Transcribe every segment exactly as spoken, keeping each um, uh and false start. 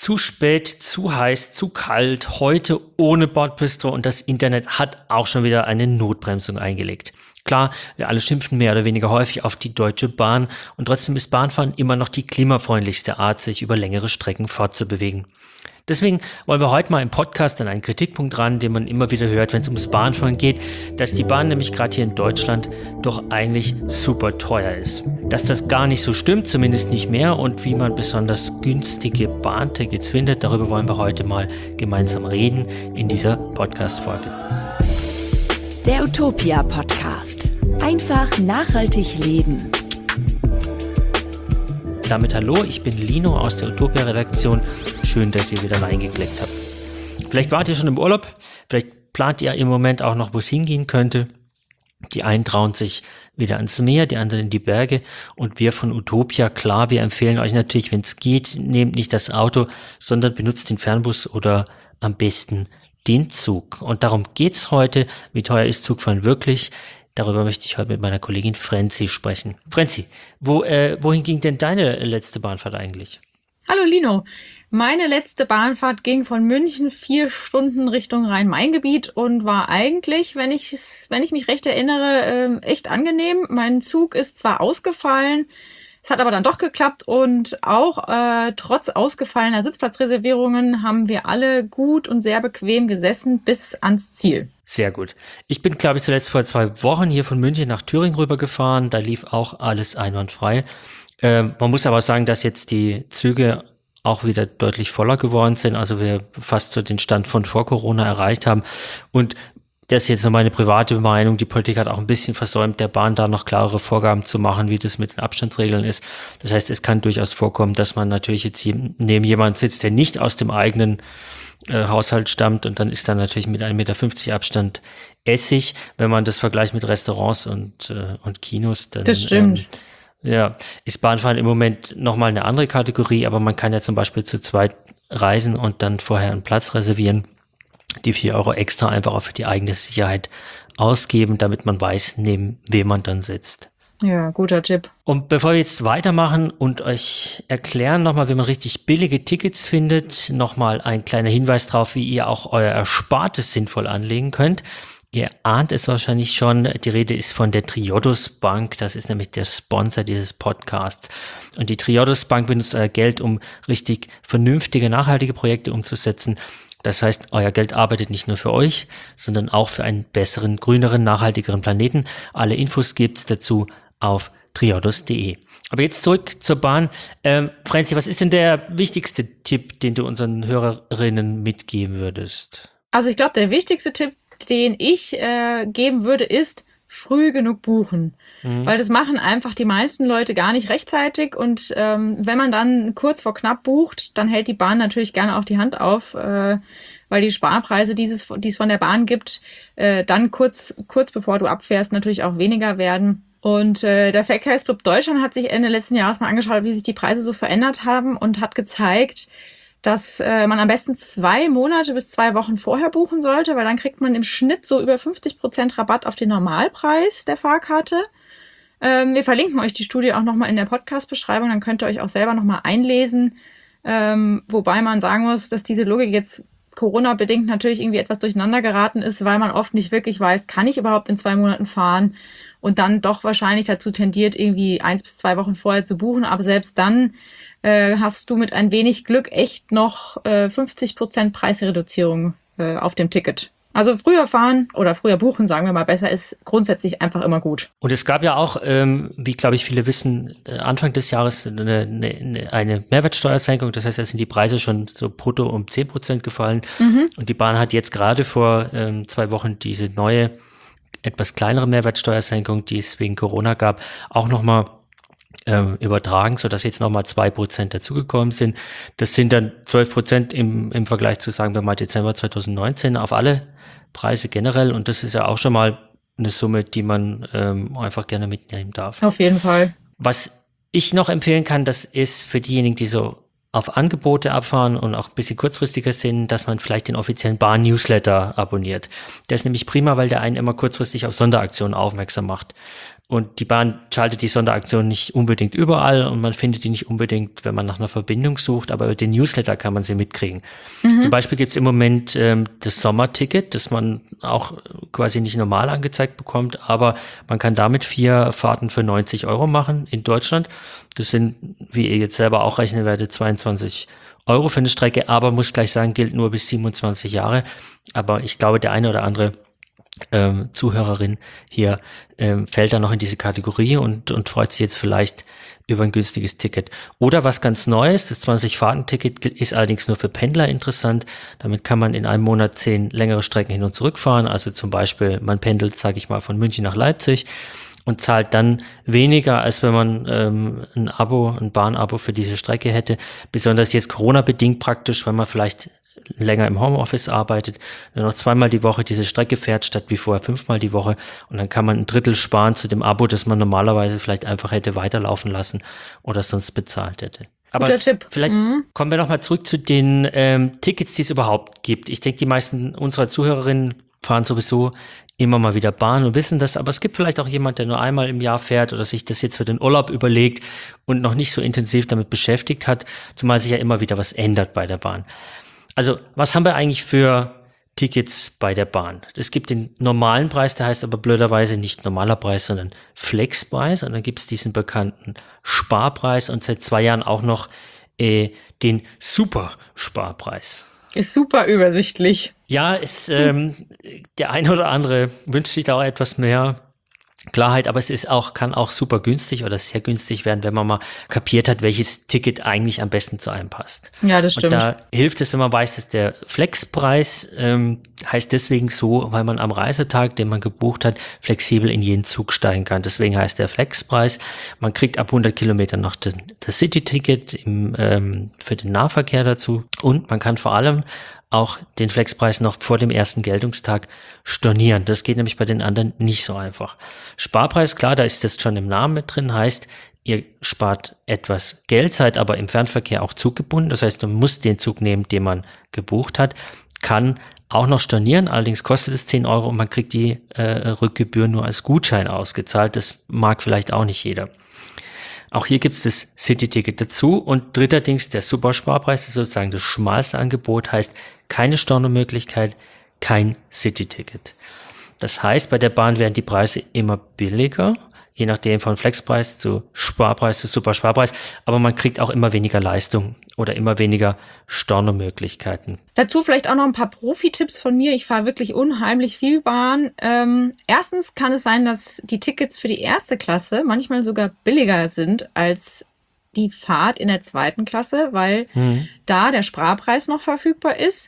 Zu spät, zu heiß, zu kalt, heute ohne Bordbistro und das Internet hat auch schon wieder eine Notbremsung eingelegt. Klar, wir alle schimpfen mehr oder weniger häufig auf die Deutsche Bahn und trotzdem ist Bahnfahren immer noch die klimafreundlichste Art, sich über längere Strecken fortzubewegen. Deswegen wollen wir heute mal im Podcast an einen Kritikpunkt ran, den man immer wieder hört, wenn es ums Bahnfahren geht, dass die Bahn nämlich gerade hier in Deutschland doch eigentlich super teuer ist. Dass das gar nicht so stimmt, zumindest nicht mehr, und wie man besonders günstige Bahntickets findet, darüber wollen wir heute mal gemeinsam reden in dieser Podcast-Folge. Der Utopia-Podcast. Einfach nachhaltig leben. Damit hallo, ich bin Lino aus der Utopia-Redaktion. Schön, dass ihr wieder reingeklickt habt. Vielleicht wart ihr schon im Urlaub, vielleicht plant ihr im Moment auch noch, wo es hingehen könnte. Die einen trauen sich wieder ans Meer, die anderen in die Berge. Und wir von Utopia, klar, wir empfehlen euch natürlich, wenn es geht, nehmt nicht das Auto, sondern benutzt den Fernbus oder am besten den Zug. Und darum geht's heute. Wie teuer ist Zugfahren wirklich? Darüber möchte ich heute mit meiner Kollegin Franzi sprechen. Franzi, wo, äh, wohin ging denn deine letzte Bahnfahrt eigentlich? Hallo Lino, meine letzte Bahnfahrt ging von München vier Stunden Richtung Rhein-Main-Gebiet und war eigentlich, wenn ich wenn ich mich recht erinnere, äh, echt angenehm. Mein Zug ist zwar ausgefallen, es hat aber dann doch geklappt und auch äh, trotz ausgefallener Sitzplatzreservierungen haben wir alle gut und sehr bequem gesessen bis ans Ziel. Sehr gut. Ich bin, glaube ich, zuletzt vor zwei Wochen hier von München nach Thüringen rübergefahren. Da lief auch alles einwandfrei. Ähm, man muss aber sagen, dass jetzt die Züge auch wieder deutlich voller geworden sind. Also wir fast so den Stand von vor Corona erreicht haben. Und das ist jetzt nur meine private Meinung. Die Politik hat auch ein bisschen versäumt, der Bahn da noch klarere Vorgaben zu machen, wie das mit den Abstandsregeln ist. Das heißt, es kann durchaus vorkommen, dass man natürlich jetzt neben jemand sitzt, der nicht aus dem eigenen äh, Haushalt stammt, und dann ist da natürlich mit ein Meter fünfzig Abstand Essig. Wenn man das vergleicht mit Restaurants und, äh, und Kinos, dann das stimmt. Ähm, ja, ist Bahnfahren im Moment nochmal eine andere Kategorie, aber man kann ja zum Beispiel zu zweit reisen und dann vorher einen Platz reservieren. Die vier Euro extra einfach auch für die eigene Sicherheit ausgeben, damit man weiß, neben wem man dann sitzt. Ja, guter Tipp. Und bevor wir jetzt weitermachen und euch erklären nochmal, wie man richtig billige Tickets findet, nochmal ein kleiner Hinweis drauf, wie ihr auch euer Erspartes sinnvoll anlegen könnt. Ihr ahnt es wahrscheinlich schon, die Rede ist von der Triodos Bank, das ist nämlich der Sponsor dieses Podcasts. Und die Triodos Bank benutzt euer Geld, um richtig vernünftige, nachhaltige Projekte umzusetzen. Das heißt, euer Geld arbeitet nicht nur für euch, sondern auch für einen besseren, grüneren, nachhaltigeren Planeten. Alle Infos gibt's dazu auf triodos punkt de. Aber jetzt zurück zur Bahn. Ähm, Franzi, was ist denn der wichtigste Tipp, den du unseren Hörerinnen mitgeben würdest? Also ich glaube, der wichtigste Tipp, den ich äh, geben würde, ist früh genug buchen. Mhm. Weil das machen einfach die meisten Leute gar nicht rechtzeitig, und ähm, wenn man dann kurz vor knapp bucht, dann hält die Bahn natürlich gerne auch die Hand auf, äh, weil die Sparpreise, die es, die es von der Bahn gibt, äh, dann kurz kurz bevor du abfährst, natürlich auch weniger werden. Und äh, der Verkehrsclub Deutschland hat sich Ende letzten Jahres mal angeschaut, wie sich die Preise so verändert haben, und hat gezeigt, dass äh, man am besten zwei Monate bis zwei Wochen vorher buchen sollte, weil dann kriegt man im Schnitt so über fünfzig Prozent Rabatt auf den Normalpreis der Fahrkarte. Ähm, wir verlinken euch die Studie auch nochmal in der Podcast-Beschreibung, dann könnt ihr euch auch selber nochmal einlesen. Ähm, wobei man sagen muss, dass diese Logik jetzt Corona-bedingt natürlich irgendwie etwas durcheinander geraten ist, weil man oft nicht wirklich weiß, kann ich überhaupt in zwei Monaten fahren, und dann doch wahrscheinlich dazu tendiert, irgendwie eins bis zwei Wochen vorher zu buchen. Aber selbst dann äh, hast du mit ein wenig Glück echt noch äh, fünfzig Prozent Preisreduzierung äh, auf dem Ticket. Also früher fahren oder früher buchen, sagen wir mal besser, ist grundsätzlich einfach immer gut. Und es gab ja auch, ähm, wie glaube ich viele wissen, Anfang des Jahres eine, eine, eine Mehrwertsteuersenkung. Das heißt, da sind die Preise schon so brutto um zehn Prozent gefallen. Mhm. Und die Bahn hat jetzt gerade vor ähm, zwei Wochen diese neue, etwas kleinere Mehrwertsteuersenkung, die es wegen Corona gab, auch nochmal ähm, übertragen, sodass jetzt nochmal zwei Prozent dazugekommen sind. Das sind dann zwölf Prozent im, im Vergleich zu, sagen wir mal, Dezember zwanzig neunzehn auf alle Preise generell. Und das ist ja auch schon mal eine Summe, die man ähm, einfach gerne mitnehmen darf. Auf jeden Fall. Was ich noch empfehlen kann, das ist für diejenigen, die so auf Angebote abfahren und auch ein bisschen kurzfristiger sind, dass man vielleicht den offiziellen Bahn-Newsletter abonniert. Der ist nämlich prima, weil der einen immer kurzfristig auf Sonderaktionen aufmerksam macht. Und die Bahn schaltet die Sonderaktion nicht unbedingt überall und man findet die nicht unbedingt, wenn man nach einer Verbindung sucht, aber über den Newsletter kann man sie mitkriegen. Mhm. Zum Beispiel gibt es im Moment ähm, das Sommerticket, das man auch quasi nicht normal angezeigt bekommt, aber man kann damit vier Fahrten für neunzig Euro machen in Deutschland. Das sind, wie ihr jetzt selber auch rechnen werdet, zweiundzwanzig Euro für eine Strecke, aber muss gleich sagen, gilt nur bis siebenundzwanzig Jahre. Aber ich glaube, der eine oder andere Ähm, Zuhörerin hier ähm, fällt da noch in diese Kategorie und, und freut sich jetzt vielleicht über ein günstiges Ticket. Oder was ganz Neues, das zwanzig-Fahrten-Ticket ist allerdings nur für Pendler interessant. Damit kann man in einem Monat zehn längere Strecken hin und zurück fahren. Also zum Beispiel, man pendelt, sage ich mal, von München nach Leipzig und zahlt dann weniger, als wenn man ähm, ein Abo, ein Bahnabo für diese Strecke hätte. Besonders jetzt Corona-bedingt praktisch, weil man vielleicht länger im Homeoffice arbeitet, nur noch zweimal die Woche diese Strecke fährt, statt wie vorher fünfmal die Woche. Und dann kann man ein Drittel sparen zu dem Abo, das man normalerweise vielleicht einfach hätte weiterlaufen lassen oder sonst bezahlt hätte. Aber Guter Tipp. Vielleicht mhm. kommen wir nochmal zurück zu den ähm, Tickets, die es überhaupt gibt. Ich denke, die meisten unserer Zuhörerinnen fahren sowieso immer mal wieder Bahn und wissen das, aber es gibt vielleicht auch jemand, der nur einmal im Jahr fährt oder sich das jetzt für den Urlaub überlegt und noch nicht so intensiv damit beschäftigt hat, zumal sich ja immer wieder was ändert bei der Bahn. Also, was haben wir eigentlich für Tickets bei der Bahn? Es gibt den normalen Preis, der heißt aber blöderweise nicht normaler Preis, sondern Flexpreis. Und dann gibt es diesen bekannten Sparpreis und seit zwei Jahren auch noch äh, den Super-Sparpreis. Ist super übersichtlich. Ja, ist, ähm, der eine oder andere wünscht sich da auch etwas mehr Klarheit, aber es ist auch, kann auch super günstig oder sehr günstig werden, wenn man mal kapiert hat, welches Ticket eigentlich am besten zu einem passt. Ja, das stimmt. Und da hilft es, wenn man weiß, dass der Flexpreis ähm, heißt deswegen so, weil man am Reisetag, den man gebucht hat, flexibel in jeden Zug steigen kann. Deswegen heißt der Flexpreis. Man kriegt ab hundert Kilometern noch das, das City-Ticket im, ähm, für den Nahverkehr dazu und man kann vor allem auch den Flexpreis noch vor dem ersten Geltungstag stornieren. Das geht nämlich bei den anderen nicht so einfach. Sparpreis, klar, da ist das schon im Namen mit drin, heißt, ihr spart etwas Geld, seid aber im Fernverkehr auch zuggebunden. Das heißt, man muss den Zug nehmen, den man gebucht hat, kann auch noch stornieren, allerdings kostet es zehn Euro und man kriegt die äh, Rückgebühr nur als Gutschein ausgezahlt. Das mag vielleicht auch nicht jeder. Auch hier gibt es das City-Ticket dazu und dritterdings der Supersparpreis, das ist sozusagen das schmalste Angebot, heißt keine Stornomöglichkeit, kein City-Ticket. Das heißt, bei der Bahn werden die Preise immer billiger, je nachdem von Flexpreis zu Sparpreis zu Supersparpreis, aber man kriegt auch immer weniger Leistung oder immer weniger Stornomöglichkeiten. Dazu vielleicht auch noch ein paar Profi-Tipps von mir. Ich fahre wirklich unheimlich viel Bahn. Ähm, erstens kann es sein, dass die Tickets für die erste Klasse manchmal sogar billiger sind als die Fahrt in der zweiten Klasse, weil mhm. da der Sparpreis noch verfügbar ist.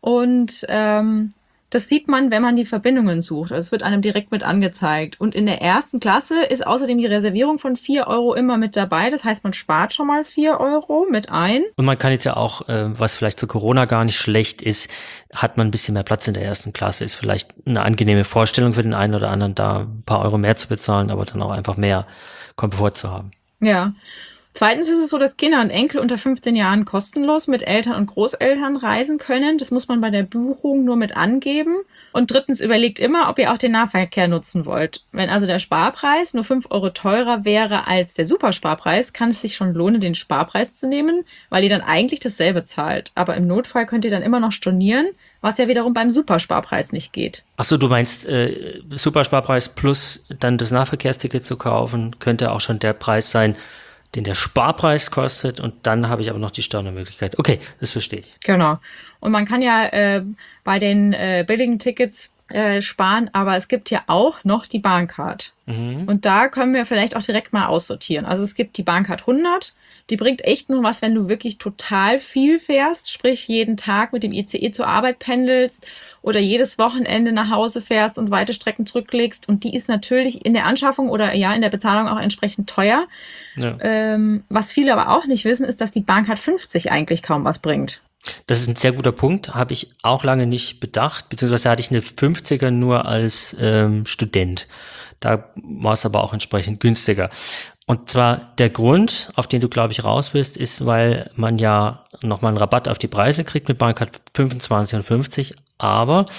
Und ähm, das sieht man, wenn man die Verbindungen sucht. Also es wird einem direkt mit angezeigt. Und in der ersten Klasse ist außerdem die Reservierung von vier Euro immer mit dabei. Das heißt, man spart schon mal vier Euro mit ein. Und man kann jetzt ja auch, äh, was vielleicht für Corona gar nicht schlecht ist, hat man ein bisschen mehr Platz in der ersten Klasse. Ist vielleicht eine angenehme Vorstellung für den einen oder anderen, da ein paar Euro mehr zu bezahlen, aber dann auch einfach mehr Komfort zu haben. Ja. Zweitens ist es so, dass Kinder und Enkel unter fünfzehn Jahren kostenlos mit Eltern und Großeltern reisen können. Das muss man bei der Buchung nur mit angeben. Und drittens, überlegt immer, ob ihr auch den Nahverkehr nutzen wollt. Wenn also der Sparpreis nur fünf Euro teurer wäre als der Supersparpreis, kann es sich schon lohnen, den Sparpreis zu nehmen, weil ihr dann eigentlich dasselbe zahlt. Aber im Notfall könnt ihr dann immer noch stornieren, was ja wiederum beim Supersparpreis nicht geht. Ach so, du meinst äh, Supersparpreis plus dann das Nahverkehrsticket zu kaufen, könnte auch schon der Preis sein, den der Sparpreis kostet und dann habe ich aber noch die Stornomöglichkeit. Okay, das verstehe ich. Genau. Und man kann ja äh, bei den äh, billigen Tickets äh, sparen, aber es gibt ja auch noch die Bahncard. Mhm. Und da können wir vielleicht auch direkt mal aussortieren. Also es gibt die Bahncard hundert, die bringt echt nur was, wenn du wirklich total viel fährst, sprich jeden Tag mit dem I C E zur Arbeit pendelst oder jedes Wochenende nach Hause fährst und weite Strecken zurücklegst. Und die ist natürlich in der Anschaffung oder ja in der Bezahlung auch entsprechend teuer. Ja. Ähm, was viele aber auch nicht wissen, ist, dass die Bahncard fünfzig eigentlich kaum was bringt. Das ist ein sehr guter Punkt, habe ich auch lange nicht bedacht, beziehungsweise hatte ich eine fünfziger nur als ähm, Student. Da war es aber auch entsprechend günstiger. Und zwar der Grund, auf den du, glaube ich, raus bist, ist, weil man ja nochmal einen Rabatt auf die Preise kriegt mit Bahncard fünfundzwanzig und fünfzig, aber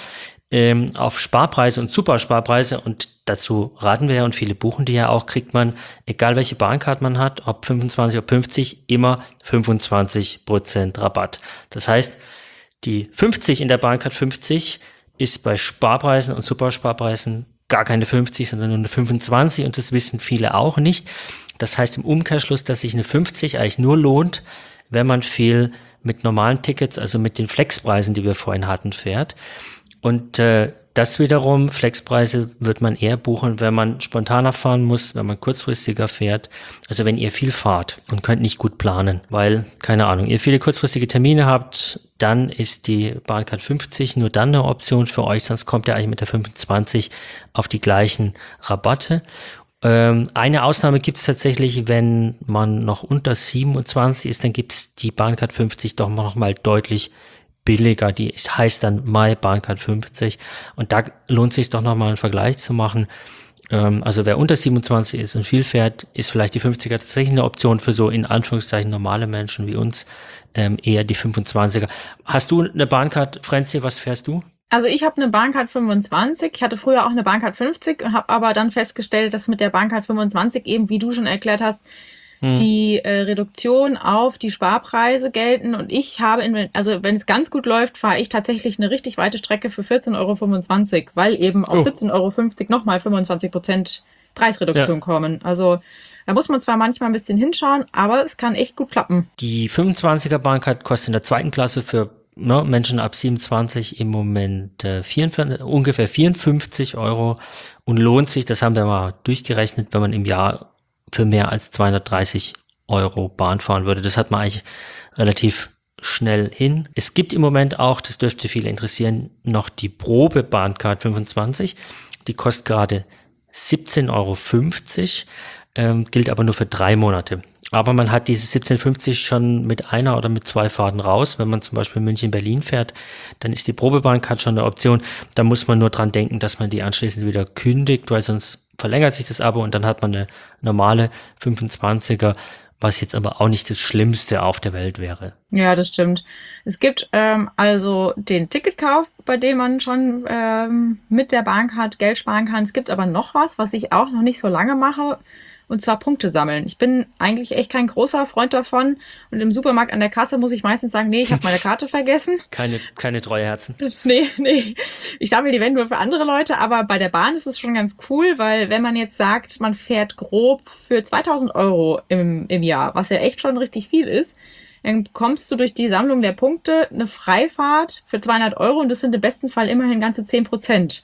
ähm, auf Sparpreise und Supersparpreise, und dazu raten wir ja, und viele buchen die ja auch, kriegt man, egal welche Bahncard man hat, ob fünfundzwanzig, ob fünfzig, immer fünfundzwanzig Prozent Rabatt. Das heißt, die fünfzig in der Bahncard fünfzig ist bei Sparpreisen und Supersparpreisen gar keine fünfzig, sondern nur eine fünfundzwanzig, und das wissen viele auch nicht. Das heißt im Umkehrschluss, dass sich eine fünfzig eigentlich nur lohnt, wenn man viel mit normalen Tickets, also mit den Flexpreisen, die wir vorhin hatten, fährt. Und äh, das wiederum, Flexpreise wird man eher buchen, wenn man spontaner fahren muss, wenn man kurzfristiger fährt. Also wenn ihr viel fahrt und könnt nicht gut planen, weil, keine Ahnung, ihr viele kurzfristige Termine habt, dann ist die Bahncard fünfzig nur dann eine Option für euch, sonst kommt ihr eigentlich mit der fünfundzwanzig auf die gleichen Rabatte. Ähm, eine Ausnahme gibt es tatsächlich, wenn man noch unter siebenundzwanzig ist, dann gibt es die Bahncard fünfzig doch noch mal deutlich billiger. Die heißt dann My Bahncard fünfzig, und da lohnt es sich doch nochmal einen Vergleich zu machen. Ähm, also wer unter siebenundzwanzig ist und viel fährt, ist vielleicht die fünfziger tatsächlich eine Option für so in Anführungszeichen normale Menschen wie uns, ähm, eher die fünfundzwanziger. Hast du eine Bahncard, Franzi, was fährst du? Also ich habe eine Bahncard fünfundzwanzig, ich hatte früher auch eine Bahncard fünfzig und habe aber dann festgestellt, dass mit der Bahncard fünfundzwanzig eben, wie du schon erklärt hast, hm. die äh, Reduktion auf die Sparpreise gelten, und ich habe, in, also wenn es ganz gut läuft, fahre ich tatsächlich eine richtig weite Strecke für vierzehn Euro fünfundzwanzig, weil eben auf oh. siebzehn Euro fünfzig nochmal fünfundzwanzig Prozent Preisreduktion ja. kommen. Also da muss man zwar manchmal ein bisschen hinschauen, aber es kann echt gut klappen. Die fünfundzwanziger Bahncard kostet in der zweiten Klasse für Ne, Menschen ab siebenundzwanzig im Moment äh, vierundvierzig, ungefähr vierundfünfzig Euro, und lohnt sich, das haben wir mal durchgerechnet, wenn man im Jahr für mehr als zweihundertdreißig Euro Bahn fahren würde. Das hat man eigentlich relativ schnell hin. Es gibt im Moment auch, das dürfte viele interessieren, noch die Probe Bahncard fünfundzwanzig. Die kostet gerade siebzehn Euro fünfzig, ähm, gilt aber nur für drei Monate. Aber man hat diese siebzehn fünfzig schon mit einer oder mit zwei Fahrten raus. Wenn man zum Beispiel München-Berlin fährt, dann ist die Probebahncard schon eine Option. Da muss man nur dran denken, dass man die anschließend wieder kündigt, weil sonst verlängert sich das Abo und dann hat man eine normale fünfundzwanziger, was jetzt aber auch nicht das Schlimmste auf der Welt wäre. Ja, das stimmt. Es gibt ähm, also den Ticketkauf, bei dem man schon ähm, mit der Bahncard Geld sparen kann. Es gibt aber noch was, was ich auch noch nicht so lange mache, und zwar Punkte sammeln. Ich bin eigentlich echt kein großer Freund davon, und im Supermarkt an der Kasse muss ich meistens sagen, nee, ich habe meine Karte vergessen. Keine, keine treue Herzen. Nee, nee. Ich sammle die, wenn, nur für andere Leute, aber bei der Bahn ist es schon ganz cool, weil wenn man jetzt sagt, man fährt grob für zweitausend Euro im, im Jahr, was ja echt schon richtig viel ist, dann bekommst du durch die Sammlung der Punkte eine Freifahrt für zweihundert Euro, und das sind im besten Fall immerhin ganze zehn Prozent.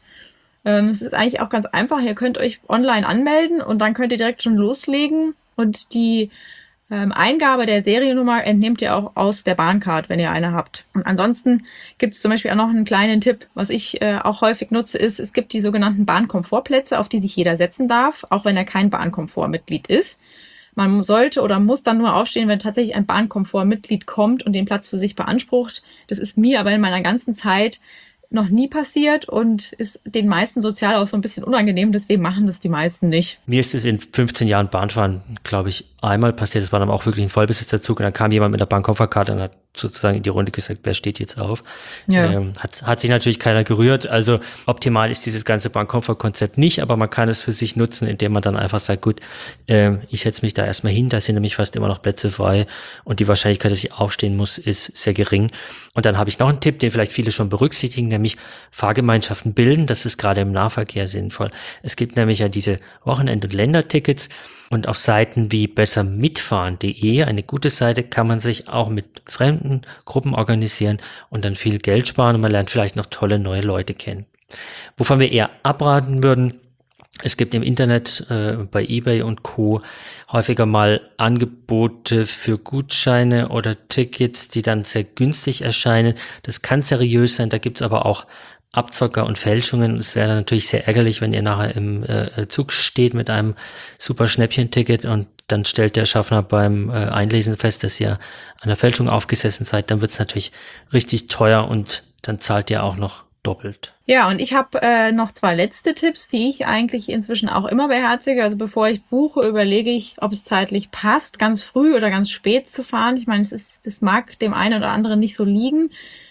Es ist eigentlich auch ganz einfach. Ihr könnt euch online anmelden und dann könnt ihr direkt schon loslegen. Und die ähm, Eingabe der Seriennummer entnehmt ihr auch aus der Bahncard, wenn ihr eine habt. Und ansonsten gibt es zum Beispiel auch noch einen kleinen Tipp, was ich äh, auch häufig nutze, ist, es gibt die sogenannten Bahnkomfortplätze, auf die sich jeder setzen darf, auch wenn er kein Bahnkomfortmitglied ist. Man sollte oder muss dann nur aufstehen, wenn tatsächlich ein Bahnkomfortmitglied kommt und den Platz für sich beansprucht. Das ist mir aber in meiner ganzen Zeit noch nie passiert und ist den meisten sozial auch so ein bisschen unangenehm, deswegen machen das die meisten nicht. Mir ist es in fünfzehn Jahren Bahnfahren, glaube ich, einmal passiert. Das war dann auch wirklich ein Vollbesitzerzug, und dann kam jemand mit der Bahnkomfortkarte und hat sozusagen in die Runde gesagt, wer steht jetzt auf? Ja. Ähm, hat, hat sich natürlich keiner gerührt. Also optimal ist dieses ganze Bahnkomfortkonzept nicht, aber man kann es für sich nutzen, indem man dann einfach sagt, gut, ähm, ich setze mich da erstmal hin, da sind nämlich fast immer noch Plätze frei und die Wahrscheinlichkeit, dass ich aufstehen muss, ist sehr gering. Und dann habe ich noch einen Tipp, den vielleicht viele schon berücksichtigen, nämlich Fahrgemeinschaften bilden. Das ist gerade im Nahverkehr sinnvoll. Es gibt nämlich ja diese Wochenend- und Ländertickets, und auf Seiten wie besser mitfahren punkt de, eine gute Seite, kann man sich auch mit fremden Gruppen organisieren und dann viel Geld sparen, und man lernt vielleicht noch tolle neue Leute kennen. Wovon wir eher abraten würden: Es gibt im Internet äh, bei eBay und Co. häufiger mal Angebote für Gutscheine oder Tickets, die dann sehr günstig erscheinen. Das kann seriös sein, da gibt's aber auch Abzocker und Fälschungen. Es wäre dann natürlich sehr ärgerlich, wenn ihr nachher im äh, Zug steht mit einem super Schnäppchen-Ticket und dann stellt der Schaffner beim äh, Einlesen fest, dass ihr an der Fälschung aufgesessen seid. Dann wird's natürlich richtig teuer und dann zahlt ihr auch noch doppelt. Ja, und ich habe äh, noch zwei letzte Tipps, die ich eigentlich inzwischen auch immer beherzige. Also bevor ich buche, überlege ich, ob es zeitlich passt, ganz früh oder ganz spät zu fahren. Ich meine, es ist, das mag dem einen oder anderen nicht so liegen.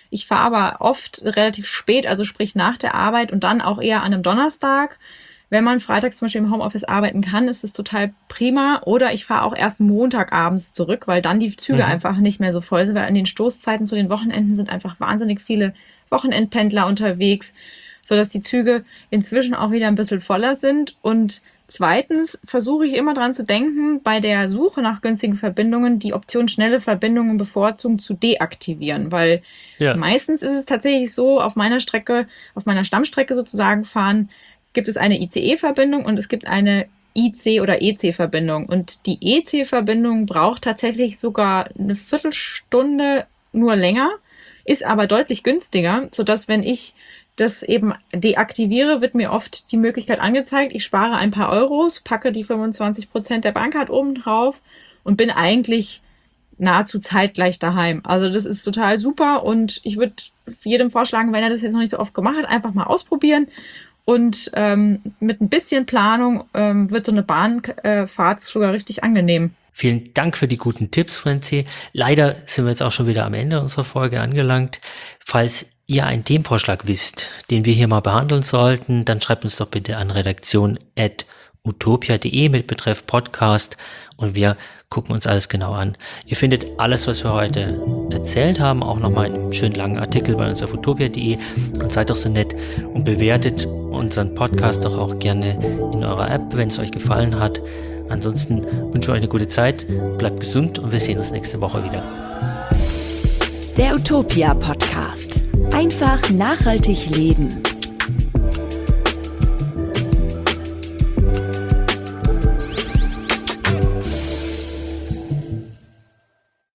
Ich fahre aber oft relativ spät, also sprich nach der Arbeit und dann auch eher an einem Donnerstag. Wenn man freitags zum Beispiel im Homeoffice arbeiten kann, ist es total prima. Oder ich fahre auch erst Montagabends zurück, weil dann die Züge mhm. einfach nicht mehr so voll sind, weil an den Stoßzeiten zu den Wochenenden sind einfach wahnsinnig viele Wochenendpendler unterwegs, sodass die Züge inzwischen auch wieder ein bisschen voller sind. Und zweitens versuche ich immer dran zu denken, bei der Suche nach günstigen Verbindungen die Option schnelle Verbindungen bevorzugen zu deaktivieren, weil ja. meistens ist es tatsächlich so, auf meiner Strecke, auf meiner Stammstrecke sozusagen fahren, gibt es eine I C E-Verbindung und es gibt eine I C- oder E C-Verbindung. Und die E C-Verbindung braucht tatsächlich sogar eine Viertelstunde nur länger, ist aber deutlich günstiger, sodass wenn ich das eben deaktiviere, wird mir oft die Möglichkeit angezeigt, ich spare ein paar Euros, packe die fünfundzwanzig Prozent der Bahncard oben drauf und bin eigentlich nahezu zeitgleich daheim. Also das ist total super und ich würde jedem vorschlagen, wenn er das jetzt noch nicht so oft gemacht hat, einfach mal ausprobieren. Und ähm, mit ein bisschen Planung ähm, wird so eine Bahnfahrt äh, sogar richtig angenehm. Vielen Dank für die guten Tipps, Franzi. Leider sind wir jetzt auch schon wieder am Ende unserer Folge angelangt. Falls ihr einen Themenvorschlag wisst, den wir hier mal behandeln sollten, dann schreibt uns doch bitte an redaktion at utopia punkt de mit Betreff Podcast und wir gucken uns alles genau an. Ihr findet alles, was wir heute erzählt haben, auch nochmal in einem schönen langen Artikel bei uns auf utopia punkt de und seid doch so nett und bewertet unseren Podcast doch auch gerne in eurer App, wenn es euch gefallen hat. Ansonsten wünsche ich euch eine gute Zeit, bleibt gesund und wir sehen uns nächste Woche wieder. Der Utopia Podcast. Einfach nachhaltig leben.